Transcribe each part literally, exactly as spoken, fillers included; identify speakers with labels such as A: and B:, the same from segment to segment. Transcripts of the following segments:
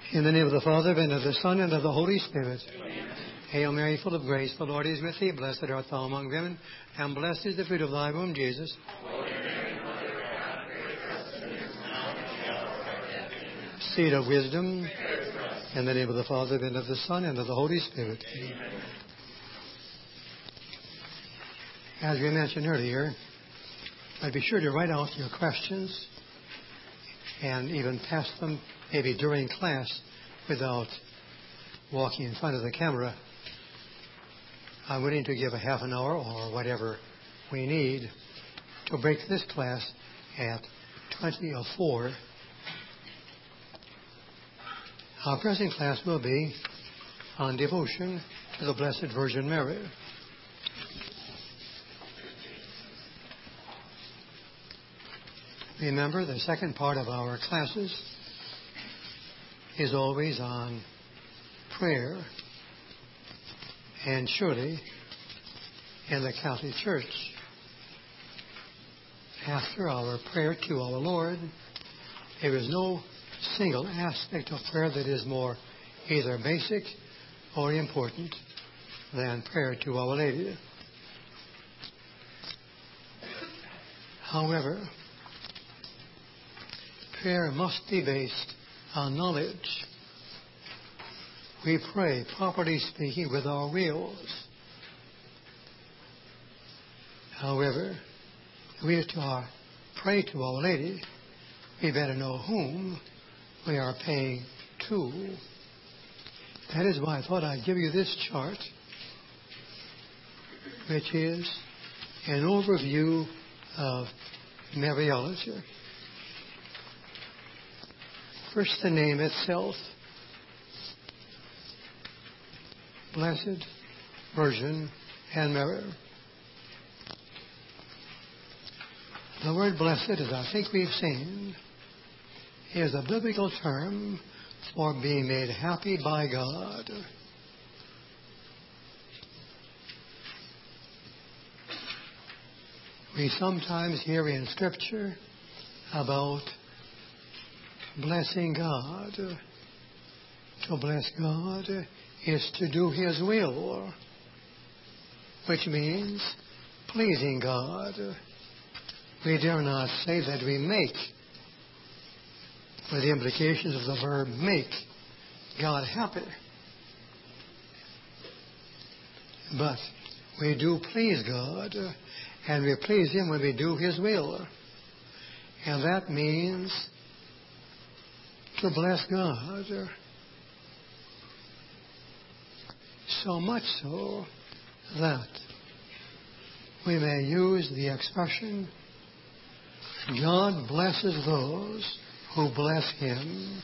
A: In the name of the Father, and of the Son, and of the Holy Spirit. Amen. Hail Mary, full of grace, the Lord is with thee. Blessed art thou among women, and blessed is the fruit of thy womb, Jesus. Holy Mary, Mother of God, pray for us sinners, now and at the hour of our death. Amen. Seed of wisdom. In the name of the Father, and of the Son, and of the Holy Spirit. Amen. As we mentioned earlier, I'd be sure to write out your questions and even pass them maybe during class without walking in front of the camera. I'm willing to give a half an hour or whatever we need to break this class at twenty oh four. Our present class will be on devotion to the Blessed Virgin Mary. Remember, the second part of our classes is always on prayer, and surely in the Catholic Church, after our prayer to our Lord, there is no single aspect of prayer that is more either basic or important than prayer to Our Lady. However, prayer must be based on knowledge. We pray, properly speaking, with our wills. However, we are to our, pray to Our Lady, we better know whom we are paying to. That is why I thought I'd give you this chart, which is an overview of Mariology. First, the name itself. Blessed Virgin and Mary. The word blessed, as I think we've seen, is a biblical term for being made happy by God. We sometimes hear in Scripture about blessing God. To bless God is to do His will, which means pleasing God. We dare not say that we make, with the implications of the verb make, God happy. But we do please God, and we please Him when we do His will. And that means to bless God. So much so that we may use the expression, God blesses those who bless Him.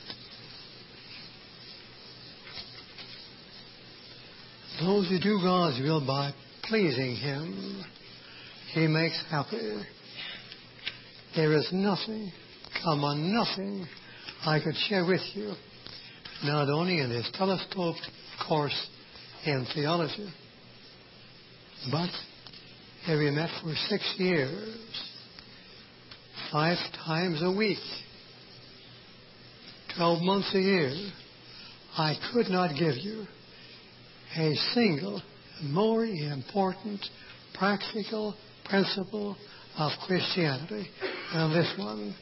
A: Those who do God's will by pleasing Him, He makes happy. There is nothing, come on, nothing I could share with you, not only in this telescoped course in theology, but have we met for six years, five times a week, twelve months a year, I could not give you a single more important practical principle of Christianity than this one.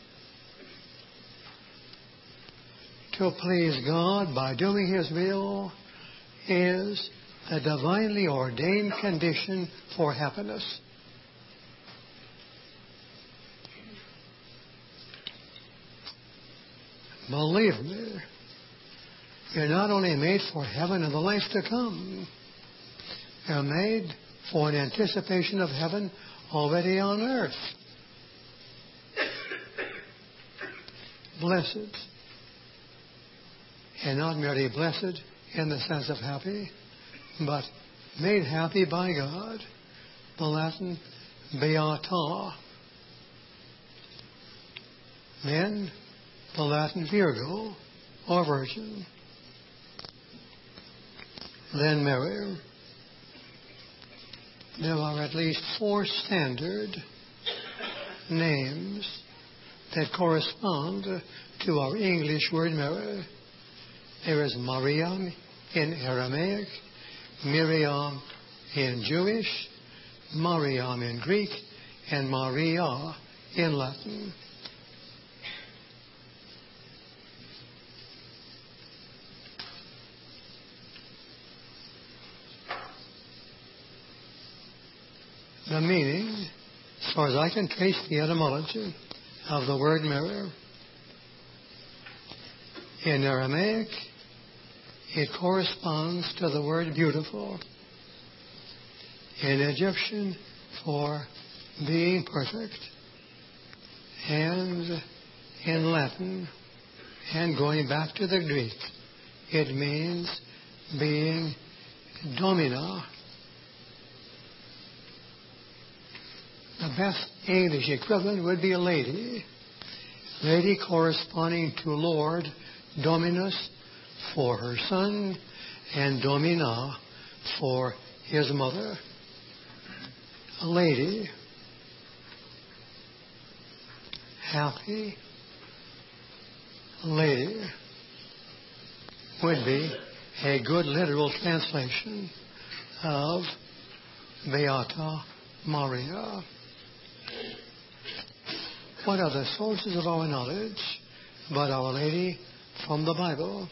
A: To please God by doing His will is a divinely ordained condition for happiness. Believe me, you're not only made for heaven and the life to come, you're made for an anticipation of heaven already on earth. Blessed. And not merely blessed in the sense of happy, but made happy by God. The Latin beata. Then the Latin Virgo, or Virgin. Then Mary. There are at least four standard names that correspond to our English word Mary. There is Mariam in Aramaic, Miriam in Jewish, Mariam in Greek, and Maria in Latin. The meaning, as far as I can trace the etymology of the word mirror, in Aramaic, it corresponds to the word beautiful. In Egyptian, for being perfect. And in Latin, and going back to the Greek, it means being domina. The best English equivalent would be a lady. Lady corresponding to Lord, Dominus for her son, and Domina for his mother. A lady, happy lady, would be a good literal translation of Beata Maria. What are the sources of our knowledge about Our Lady from the Bible?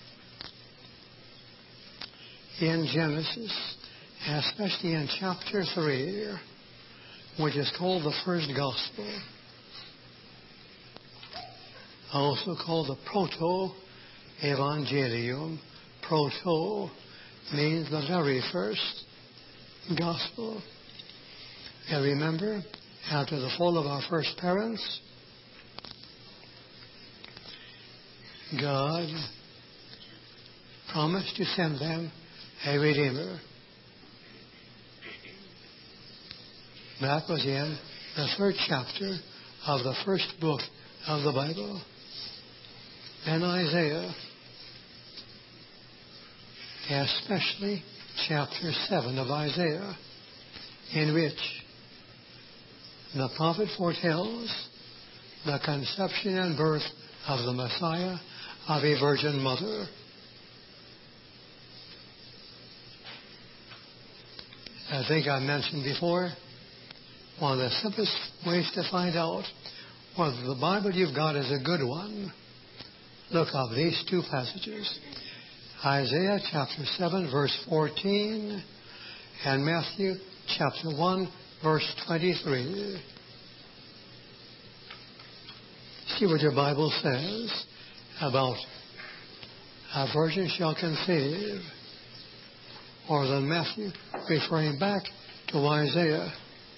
A: In Genesis, especially in chapter three, which is called the first gospel, also called the proto-evangelium. Proto means the very first gospel. And remember, after the fall of our first parents, God promised to send them a Redeemer. That was in the third chapter of the first book of the Bible. And Isaiah, especially chapter seven of Isaiah, in which the prophet foretells the conception and birth of the Messiah of a virgin mother. I think I mentioned before, one of the simplest ways to find out whether the Bible you've got is a good one, look up these two passages. Isaiah chapter seven, verse fourteen, and Matthew chapter one, verse twenty-three. See what your Bible says about a virgin shall conceive, or then Matthew referring back to Isaiah.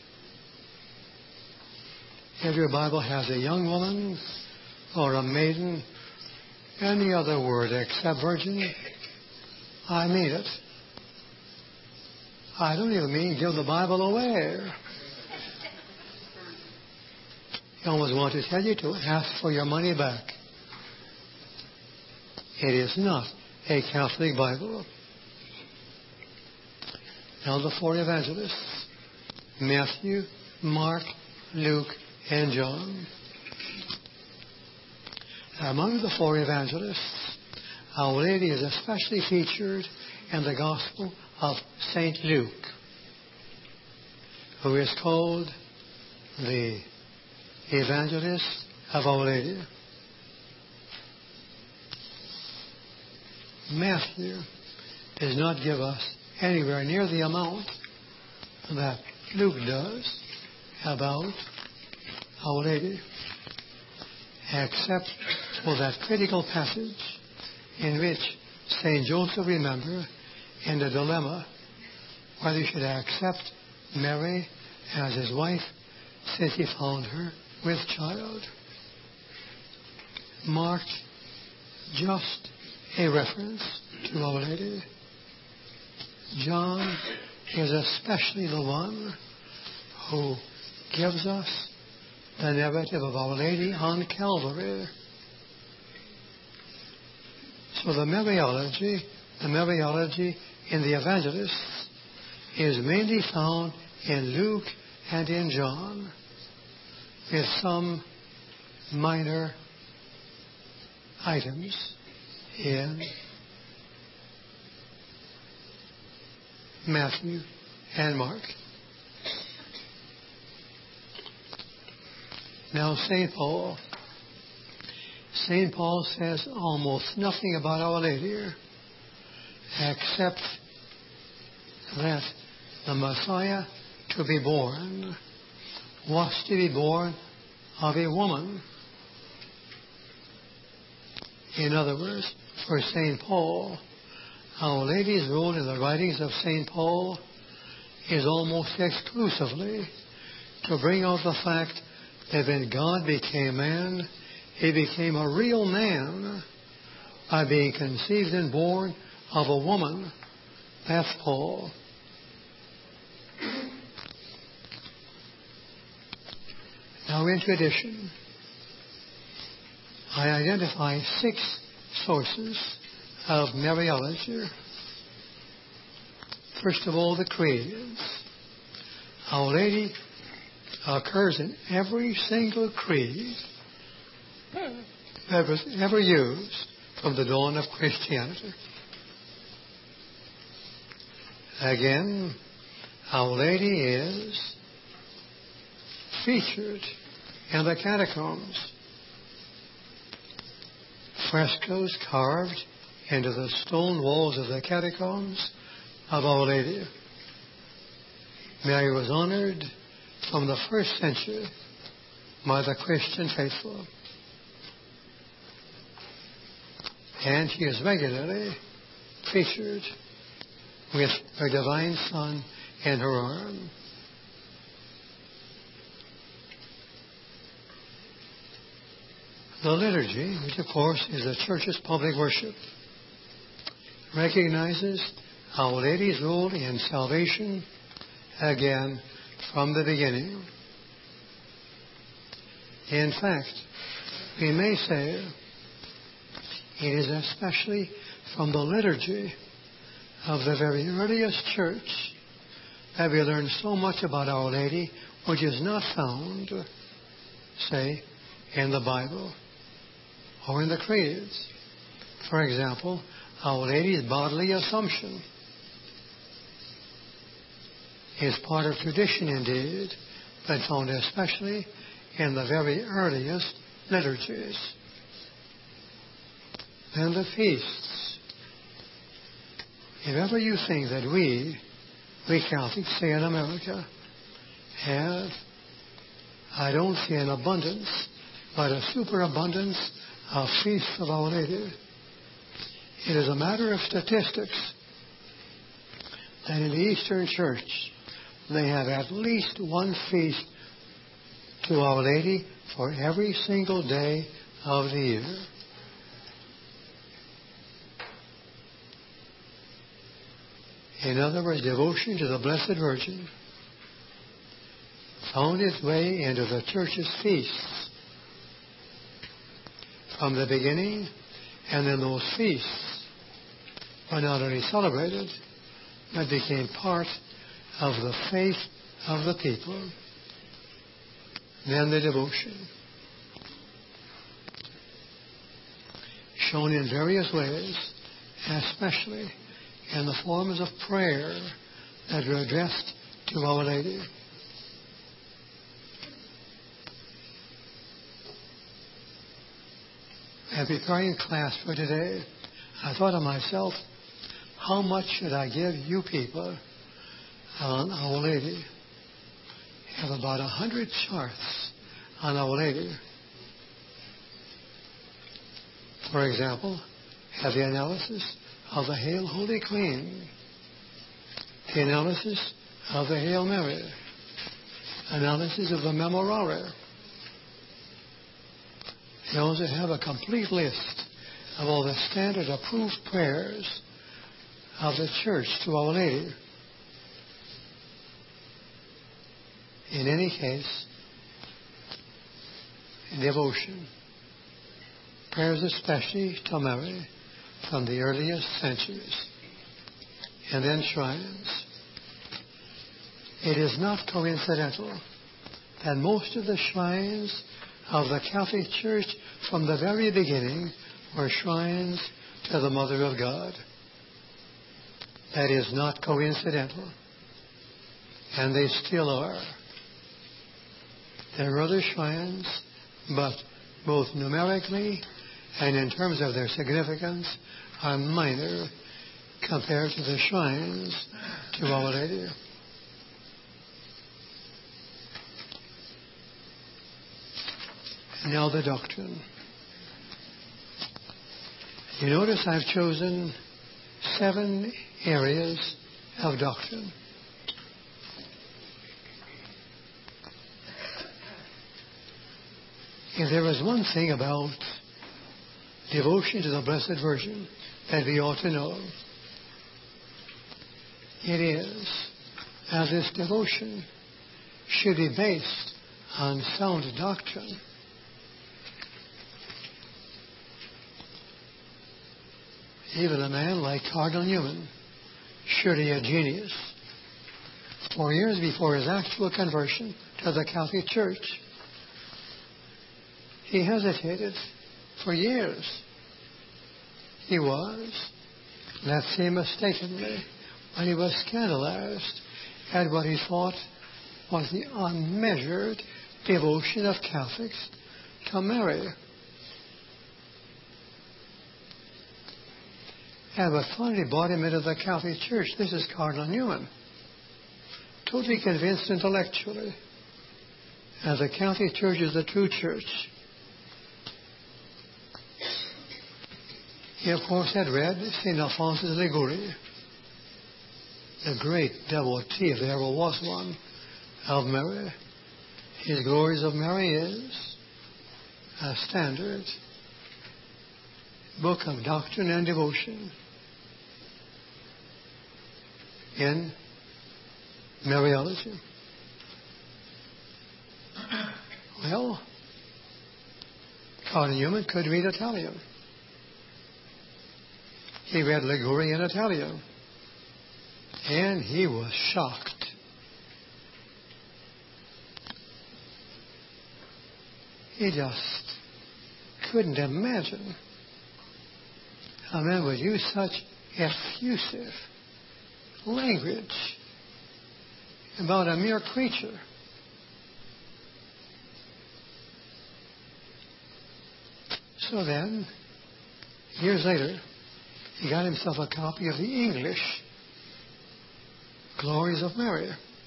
A: If your Bible has a young woman or a maiden, any other word except virgin, I mean it. I don't even mean give the Bible away. I almost want to tell you to ask for your money back. It is not a Catholic Bible. Now the four evangelists, Matthew, Mark, Luke, and John. Among the four evangelists, Our Lady is especially featured in the Gospel of Saint Luke, who is called the evangelist of Our Lady. Matthew does not give us anywhere near the amount that Luke does about Our Lady, except for that critical passage in which Saint Joseph, remember, in the dilemma whether he should accept Mary as his wife since he found her with child. Mark just a reference to Our Lady. John is especially the one who gives us the narrative of Our Lady on Calvary. So the Mariology, the Mariology in the evangelists is mainly found in Luke and in John, with some minor items in Matthew, and Mark. Now, Saint Paul. Saint Paul says almost nothing about Our Lady here, except that the Messiah to be born was to be born of a woman. In other words, for Saint Paul, Our Lady's role in the writings of Saint Paul is almost exclusively to bring out the fact that when God became man, He became a real man by being conceived and born of a woman. That's Paul. Now, in tradition, I identify six sources of Mariology. First of all, the creeds. Our Lady occurs in every single creed that was ever used from the dawn of Christianity. Again, Our Lady is featured in the catacombs. Frescoes carved into the stone walls of the catacombs of Our Lady. Mary was honored from the first century by the Christian faithful. And she is regularly featured with her divine Son in her arm. The liturgy, which of course is the Church's public worship, recognizes Our Lady's role in salvation again from the beginning. In fact, we may say it is especially from the liturgy of the very earliest church that we learn so much about Our Lady, which is not found, say, in the Bible or in the creeds. For example, Our Lady's bodily assumption is part of tradition indeed, but found especially in the very earliest liturgies. And the feasts. If ever you think that we, we Catholics, say in America, have, I don't see an abundance, but a superabundance of feasts of Our Lady, it is a matter of statistics that in the Eastern Church they have at least one feast to Our Lady for every single day of the year. In other words, devotion to the Blessed Virgin found its way into the Church's feasts from the beginning, and then those feasts were not only celebrated, but became part of the faith of the people. Then the devotion, shown in various ways, especially in the forms of prayer that were addressed to Our Lady. As preparing class for today, I thought to myself, how much should I give you people on Our Lady? I have about a hundred charts on Our Lady. For example, have the analysis of the Hail Holy Queen, the analysis of the Hail Mary, analysis of the Memorare. They also have a complete list of all the standard approved prayers of the Church to Our Lady. In any case, in devotion, prayers especially to Mary from the earliest centuries, and then shrines. It is not coincidental that most of the shrines of the Catholic Church from the very beginning were shrines to the Mother of God. That is not coincidental. And they still are. There are other shrines, but both numerically and in terms of their significance are minor compared to the shrines to Our Lady. And now the doctrine. You notice I've chosen seven areas of doctrine. If there is one thing about devotion to the Blessed Virgin that we ought to know, it is that this devotion should be based on sound doctrine. Even a man like Cardinal Newman, surely a genius, four years before his actual conversion to the Catholic Church, he hesitated for years. He was, let's say mistakenly, when he was scandalized at what he thought was the unmeasured devotion of Catholics to Mary. And what finally brought him into the Catholic Church, this is Cardinal Newman, totally convinced intellectually that the Catholic Church is the true church. He, of course, had read Saint Alphonsus Liguori, the great devotee, if there ever was one, of Mary. His Glories of Mary is a standard book of doctrine and devotion in Mariology. Well, Cardinal Newman could read Italian. He read Liguori in Italian, and he was shocked. He just couldn't imagine a man would use such effusive language about a mere creature. So then, years later, he got himself a copy of the English Glories of Mary.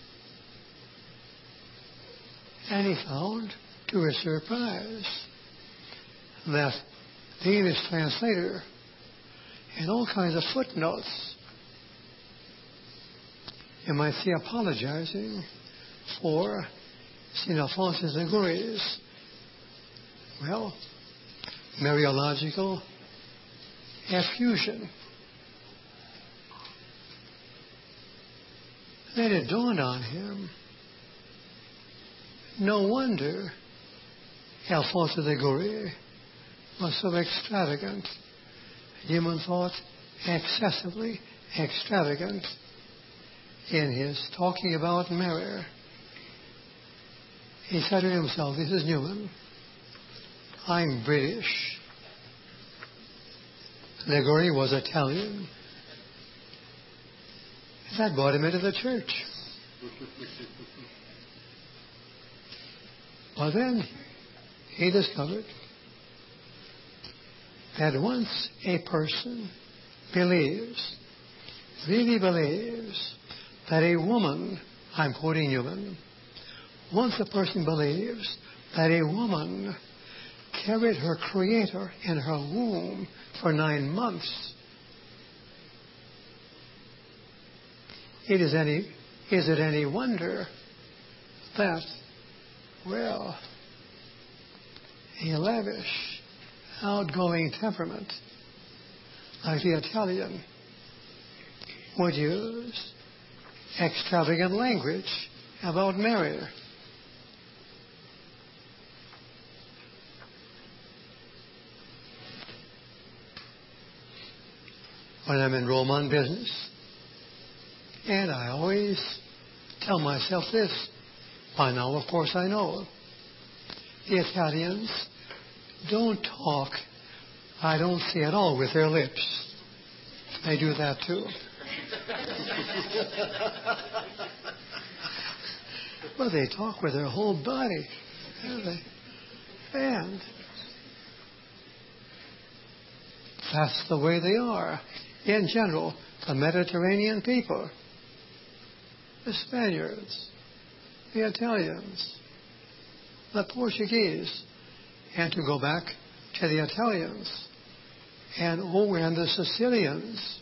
A: And he found, to his surprise, that the English translator, in all kinds of footnotes, you might see apologizing for Saint Alphonsus Liguori's, well, Mariological effusion. Then it dawned on him, no wonder Alphonsus Liguori was so extravagant. Newman thought excessively extravagant in his talking about Mary. He said to himself, this is Newman. I'm British. Liguori was Italian. That brought him into the church. Well, then he discovered that once a person believes, really believes, that a woman, I'm quoting Newman, once a person believes that a woman carried her Creator in her womb for nine months, it is any is it any wonder that, well, a lavish, outgoing temperament like the Italian would use extravagant language about Mary? When I'm in Rome on business, and I always tell myself this, by now of course I know, the Italians don't talk, I don't see at all, with their lips. They do that too. Well, they talk with their whole body. And that's the way they are. In general, the Mediterranean people, the Spaniards, the Italians, the Portuguese, and to go back to the Italians, and oh, and the Sicilians.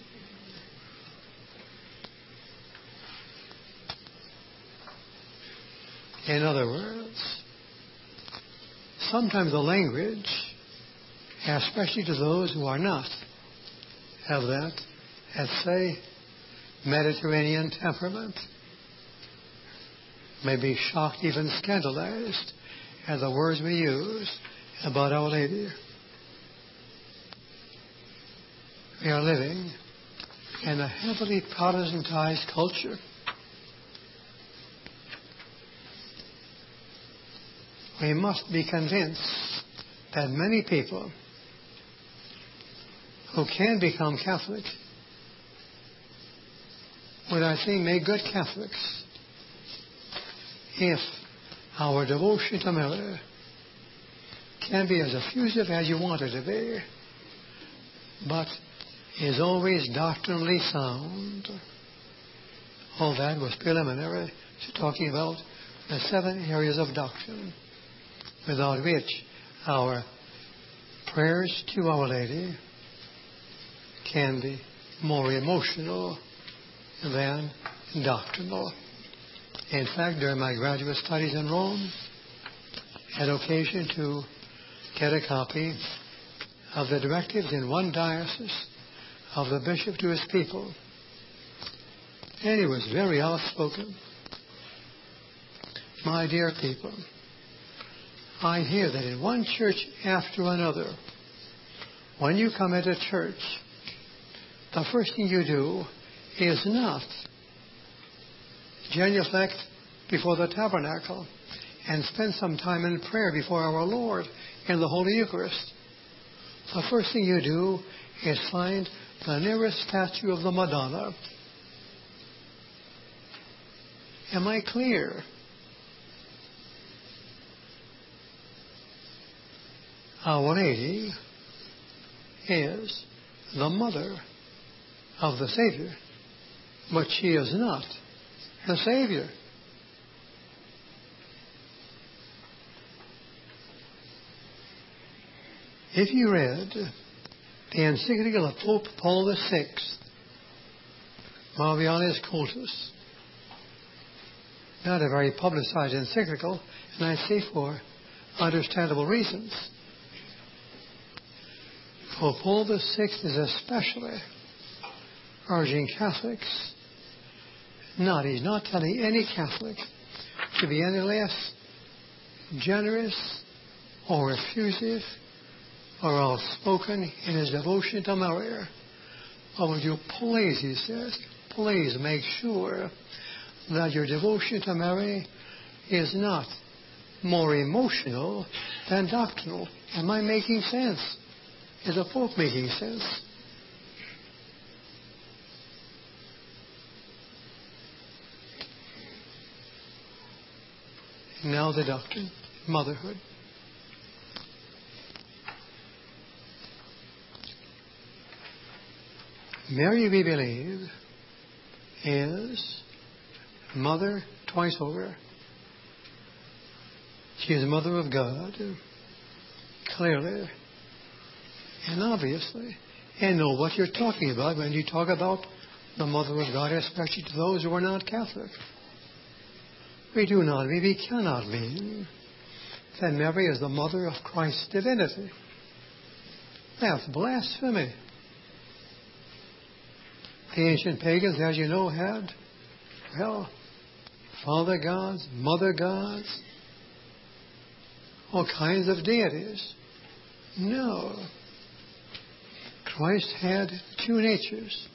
A: In other words, sometimes the language, especially to those who are not, have that, let's say, Mediterranean temperament, may be shocked, even scandalized, at the words we use about Our Lady. We are living in a heavily Protestantized culture. We must be convinced that many people who can become Catholic would, I think, make good Catholics if our devotion to Mary can be as effusive as you want it to be, but is always doctrinally sound. All that was preliminary to talking about the seven areas of doctrine, without which our prayers to Our Lady can be more emotional than doctrinal. In fact, during my graduate studies in Rome, I had occasion to get a copy of the directives in one diocese of the bishop to his people. And he was very outspoken. My dear people, I hear that in one church after another, when you come into church, the first thing you do is not genuflect before the tabernacle and spend some time in prayer before our Lord in the Holy Eucharist. The first thing you do is find the nearest statue of the Madonna. Am I clear? Our Lady is the mother of the Savior, but she is not the Savior. If you read the encyclical of Pope Paul the Sixth, Marvianis Cultus, not a very publicized encyclical, and I say for understandable reasons. Pope Paul the Sixth is especially urging Catholics, not, he's not telling any Catholic to be any less generous or effusive or outspoken in his devotion to Mary. But would you please, he says, please make sure that your devotion to Mary is not more emotional than doctrinal. Am I making sense? Is the Pope making sense? Now the doctrine, motherhood. Mary, we believe, is mother twice over. She is mother of God, clearly and obviously. And know what you're talking about when you talk about the mother of God, especially to those who are not Catholic. We do not, we, we cannot mean that Mary is the mother of Christ's divinity. That's blasphemy. The ancient pagans, as you know, had, well, father gods, mother gods, all kinds of deities. No. Christ had two natures.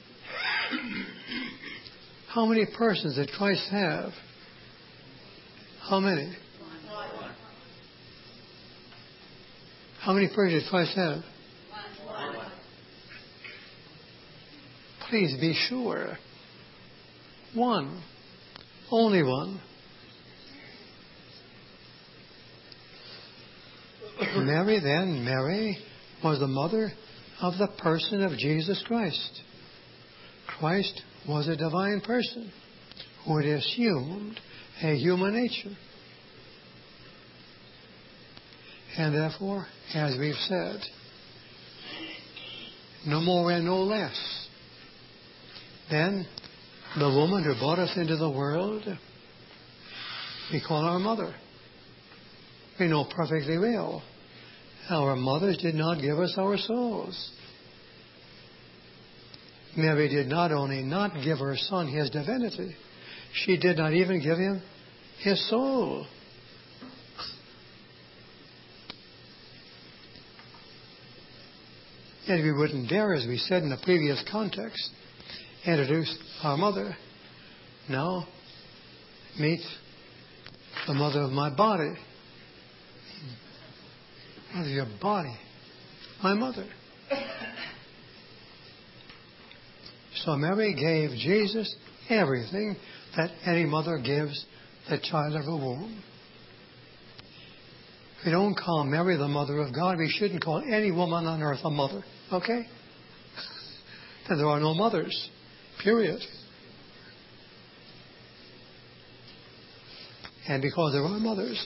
A: How many persons did Christ have? How many? How many persons did Christ have? Please be sure. One. Only one. Mary then, Mary was the mother of the person of Jesus Christ. Christ was a divine person who had assumed a human nature. And therefore, as we've said, no more and no less than the woman who brought us into the world, we call our mother. We know perfectly well our mothers did not give us our souls. Mary did not only not give her son his divinity, she did not even give him his soul. And we wouldn't dare, as we said in the previous context, introduce our mother. Now, meet the mother of my body. Mother of your body. My mother. So Mary gave Jesus everything that any mother gives the child of her womb. If we don't call Mary the mother of God, we shouldn't call any woman on earth a mother. Okay? Then there are no mothers. Period. And because there are mothers,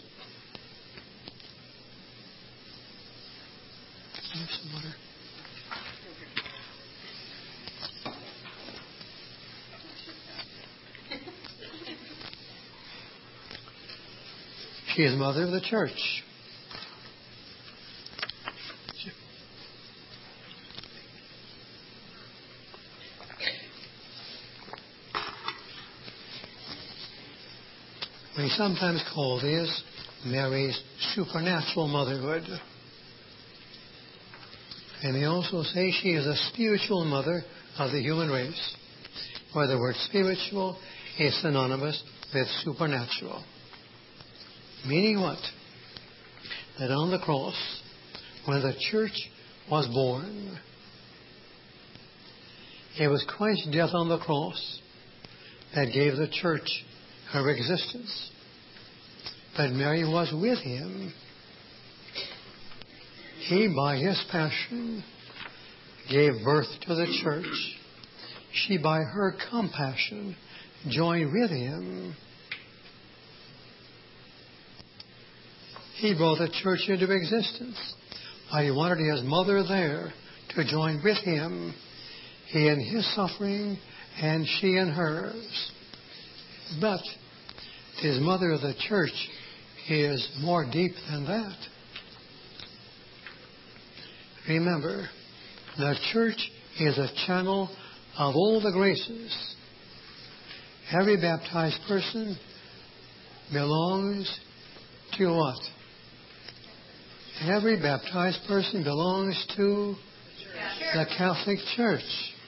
A: she is mother of the church. We sometimes call this Mary's supernatural motherhood. And they also say she is a spiritual mother of the human race, where the word spiritual is synonymous with supernatural. Meaning what? That on the cross, when the church was born, it was Christ's death on the cross that gave the church her existence. But Mary was with him. He, by his passion, gave birth to the church. She, by her compassion, joined with him. He brought the church into existence. But he wanted his mother there to join with him. He in his suffering and she in hers. But his mother of the church is more deep than that. Remember, the church is a channel of all the graces. Every baptized person belongs to what? Every baptized person belongs to the Catholic Church.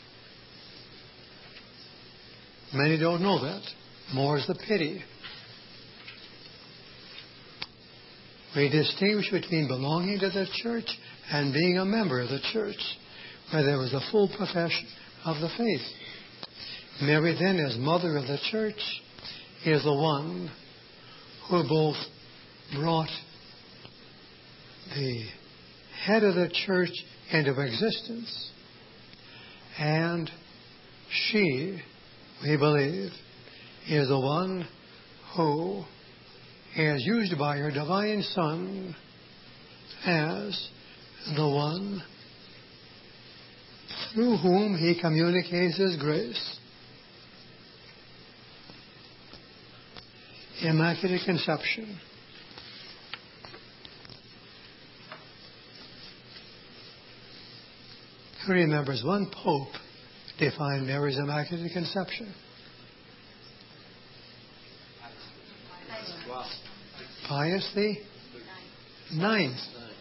A: Many don't know that. More is the pity. We distinguish between belonging to the church and being a member of the church, where there was a full profession of the faith. Mary then, as mother of the church, is the one who both brought the head of the church into existence, and she, we believe, is the one who is used by her divine Son as the one through whom he communicates his grace. Immaculate Conception. Who remembers one pope defined Mary's Immaculate Conception? Pius the Ninth.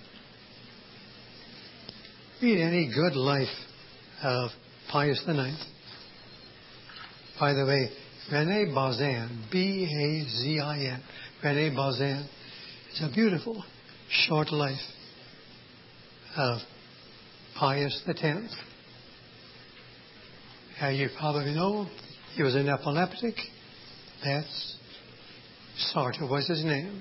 A: Read any good life of Pius the Ninth. By the way, René Bazin, B A Z I N, René Bazin, is a beautiful short life of Pius the Tenth. And you probably know he was an epileptic. That's Sartor was his name.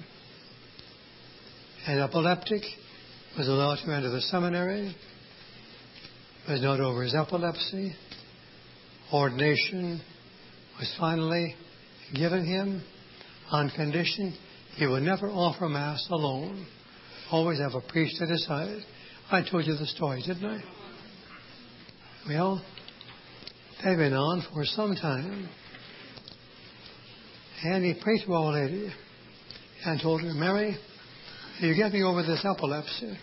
A: An epileptic, was allowed to enter the seminary, was not over his epilepsy. Ordination was finally given him on condition he would never offer Mass alone. Always have a priest at his side. I told you the story, didn't I? Well, they've been on for some time. And he prayed to Our Lady and told her, Mary, you get me over this epilepsy.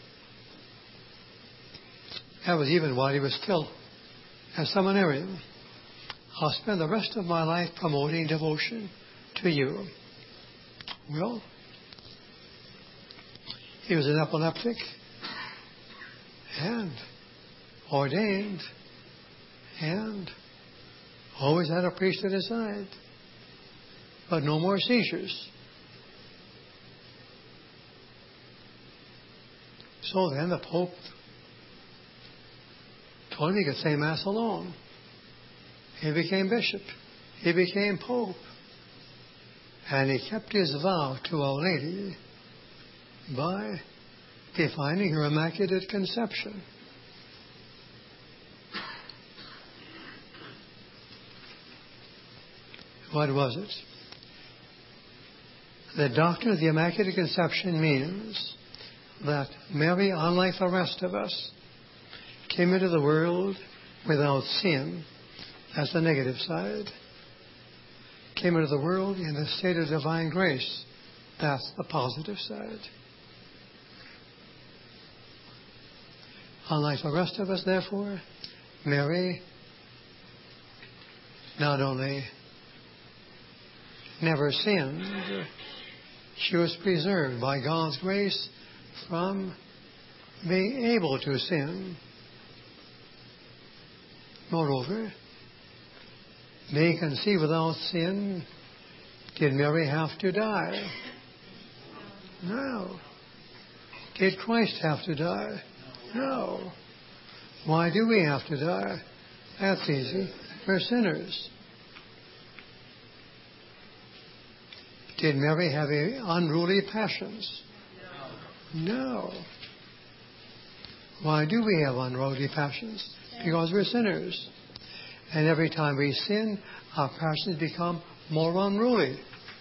A: That was even while he was still a seminarian. I'll spend the rest of my life promoting devotion to you. Well, he was an epileptic and ordained and always had a priest at his side. But no more seizures. So then the Pope told him he could say Mass alone. He became bishop. He became Pope. And he kept his vow to Our Lady by defining her Immaculate Conception. What was it? The doctrine of the Immaculate Conception means that Mary, unlike the rest of us, came into the world without sin. That's the negative side. Came into the world in the state of divine grace. That's the positive side. Unlike the rest of us, therefore, Mary not only never sinned, she was preserved by God's grace from being able to sin. Moreover, being conceived without sin, did Mary have to die? No. Did Christ have to die? No. Why do we have to die? That's easy. We're sinners. Did Mary have unruly passions? No. Why do we have unruly passions? Because we're sinners. And every time we sin, our passions become more unruly.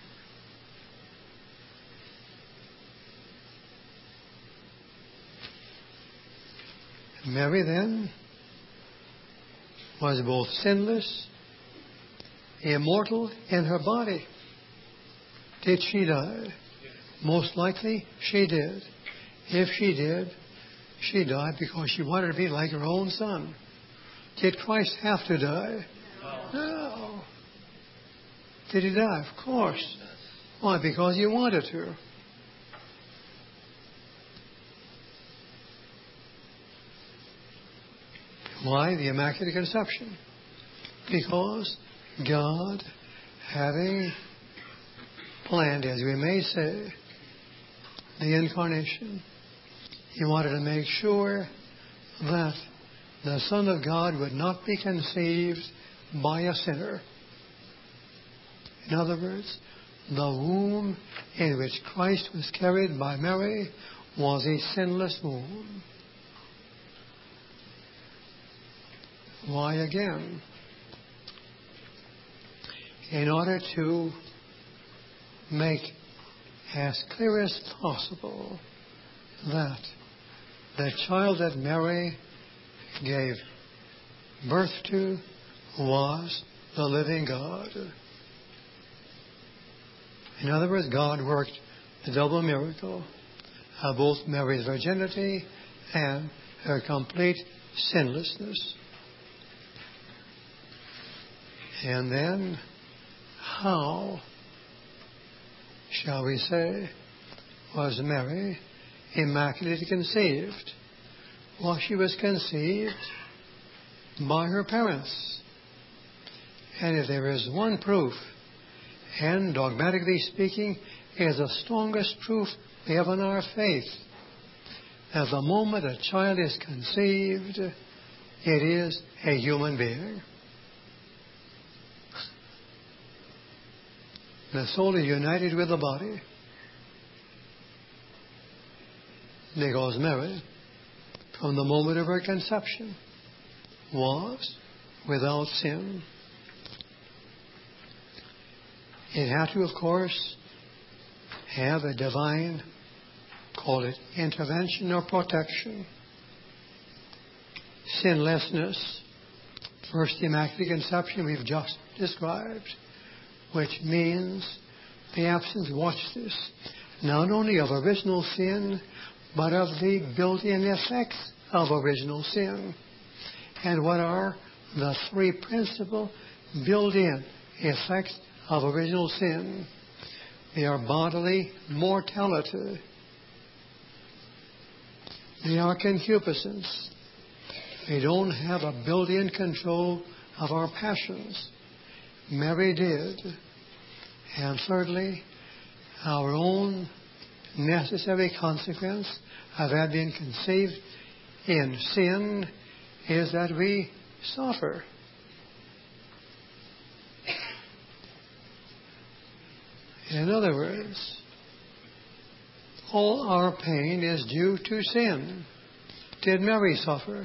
A: Mary then was both sinless, immortal in her body. Did she die? Most likely she did. If she did, she died because she wanted to be like her own son. Did Christ have to die? No. Did he die? Of course. Why? Because he wanted to. Why the Immaculate Conception? Because God, having planned, as we may say, the Incarnation, he wanted to make sure that the Son of God would not be conceived by a sinner. In other words, the womb in which Christ was carried by Mary was a sinless womb. Why again? In order to make as clear as possible that the child that Mary gave birth to was the living God. In other words, God worked the double miracle of both Mary's virginity and her complete sinlessness. And then, how, shall we say, was Mary immaculately conceived? Well, she was conceived by her parents. And if there is one proof, and dogmatically speaking, is the strongest proof we have in our faith, at the moment a child is conceived, it is a human being. The soul is united with the body because Mary, from the moment of her conception, was without sin. It had to, of course, have a divine, call it intervention or protection. Sinlessness, first Immaculate Conception we've just described, which means the absence, watch this, not only of original sin, but of the built-in effects of original sin. And what are the three principal built-in effects of original sin? They are bodily mortality. They are concupiscence. They don't have a built-in control of our passions. Mary did. And thirdly, our own necessary consequence of having been conceived in sin is that we suffer. In other words, all our pain is due to sin. Did Mary suffer?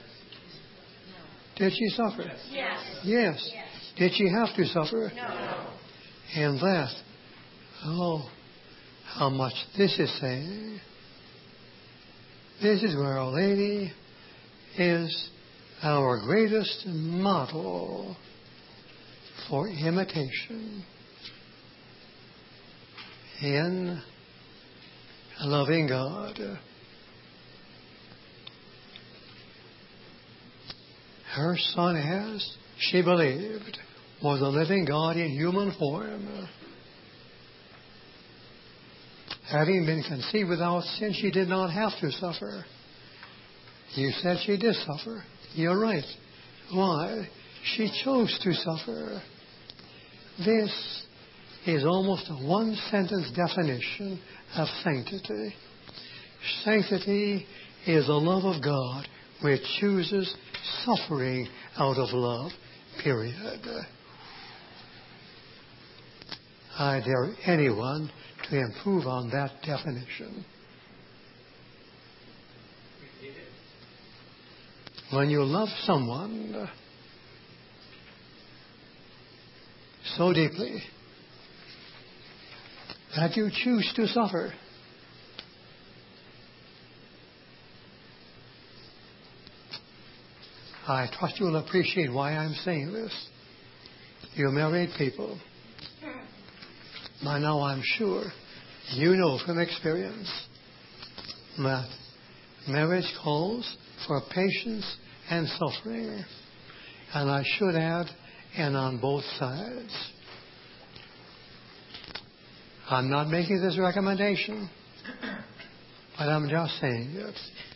A: Did she suffer?
B: Yes.
A: Yes.
B: Yes.
A: Did she have to suffer?
B: No.
A: And that, oh, how much this is saying. This is where Our Lady is our greatest model for imitation in loving God. Her Son, as she believed, was a living God in human form. Having been conceived without sin, she did not have to suffer. You said she did suffer. You're right. Why? She chose to suffer. This is almost a one-sentence definition of sanctity. Sanctity is the love of God which chooses suffering out of love, period. I dare anyone to improve on that definition. When you love someone so deeply that you choose to suffer, I trust you'll appreciate why I'm saying this. You married people, by now I'm sure you know from experience that marriage calls for patience and suffering. And I should add, and on both sides. I'm not making this recommendation, but I'm just saying it.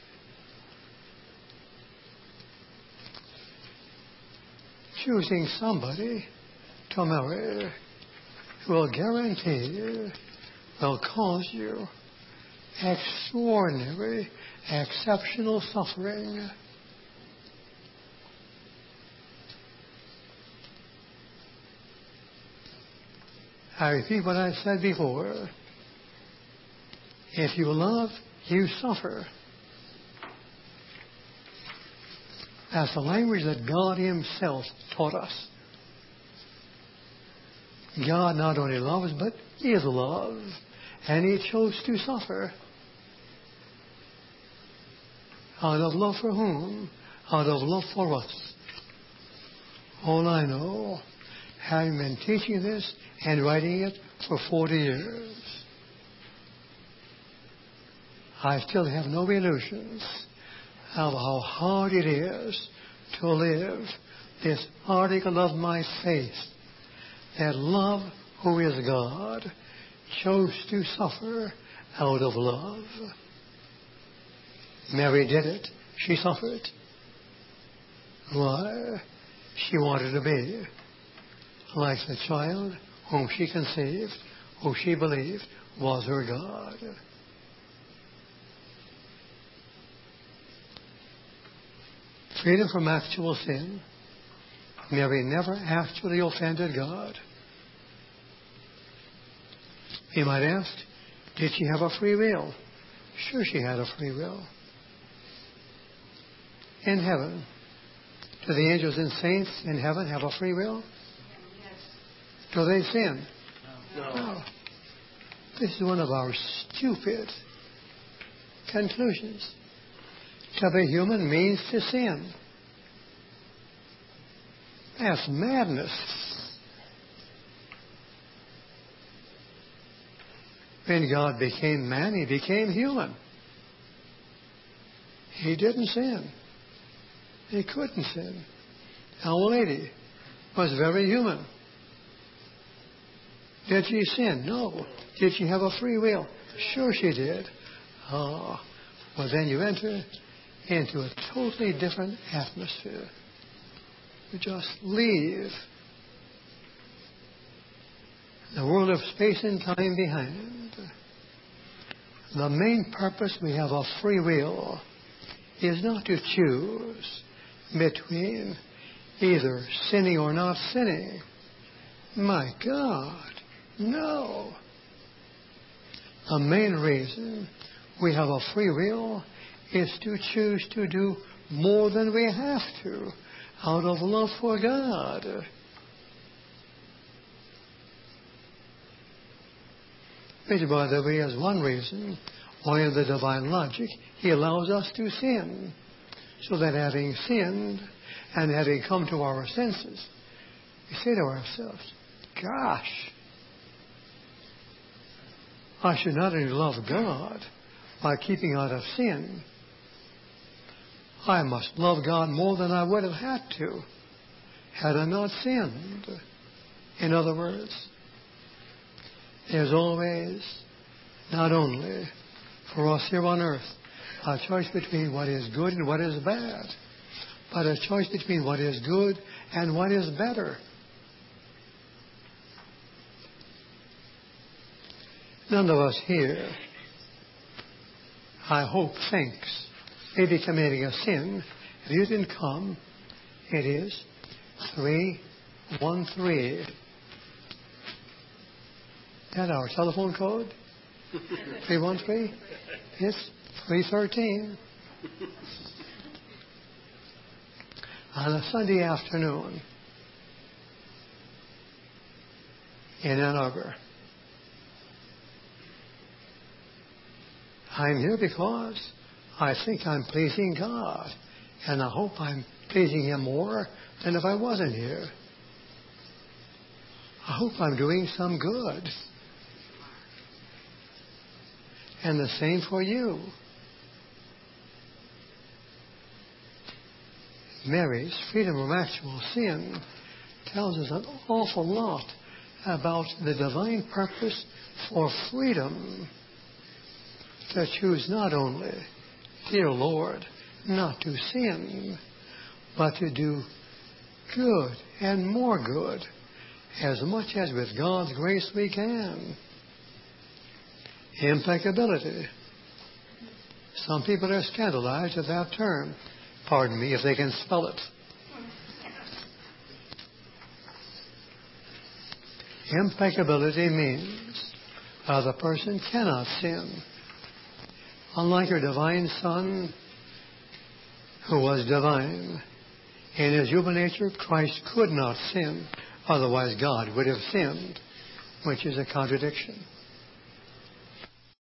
A: Choosing somebody to marry will guarantee you, will cause you extraordinary, exceptional suffering. I repeat what I said before. If you love, you suffer. That's the language that God Himself taught us. God not only loves, but is love. And He chose to suffer. Out of love for whom? Out of love for us. All I know, having been teaching this and writing it for forty years, I still have no illusions of how hard it is to live this article of my faith, that love, who is God, chose to suffer out of love. Mary did it. She suffered. Why? She wanted to be like the child whom she conceived, who she believed was her God. Freedom from actual sin. Mary never actually offended God. You might ask, did she have a free will? Sure, she had a free will. In heaven, do the angels and saints in heaven have a free will?
B: Yes.
A: Do they sin?
C: No.
A: No. This is one of our stupid conclusions. To be human means to sin. That's madness. When God became man, He became human. He didn't sin. He couldn't sin. Our lady was very human. Did she sin? No. Did she have a free will? Sure she did. Oh, well then you enter into a totally different atmosphere. You just leave the world of space and time behind. The main purpose we have of free will is not to choose between either sinning or not sinning. My God, no. The main reason we have a free will is to choose to do more than we have to out of love for God. Which, by the way, is one reason why in the divine logic He allows us to sin. So that having sinned and having come to our senses, we say to ourselves, gosh, I should not only love God by keeping out of sin, I must love God more than I would have had to had I not sinned. In other words, there's always, not only for us here on earth, a choice between what is good and what is bad, but a choice between what is good and what is better. None of us here, I hope, thinks maybe committing a sin. If you didn't come, it is three one three. Is that our telephone code? three one three? It's three thirteen. On a Sunday afternoon in Ann Arbor. I'm here because I think I'm pleasing God. And I hope I'm pleasing Him more than if I wasn't here. I hope I'm doing some good. And the same for you. Mary's freedom from actual sin tells us an awful lot about the divine purpose for freedom to choose not only, dear Lord, not to sin, but to do good and more good, as much as with God's grace we can. Impeccability. Some people are scandalized at that term. Pardon me if they can spell it. Impeccability means uh, the person cannot sin. Unlike your divine Son, who was divine, in His human nature, Christ could not sin. Otherwise, God would have sinned, which is a contradiction.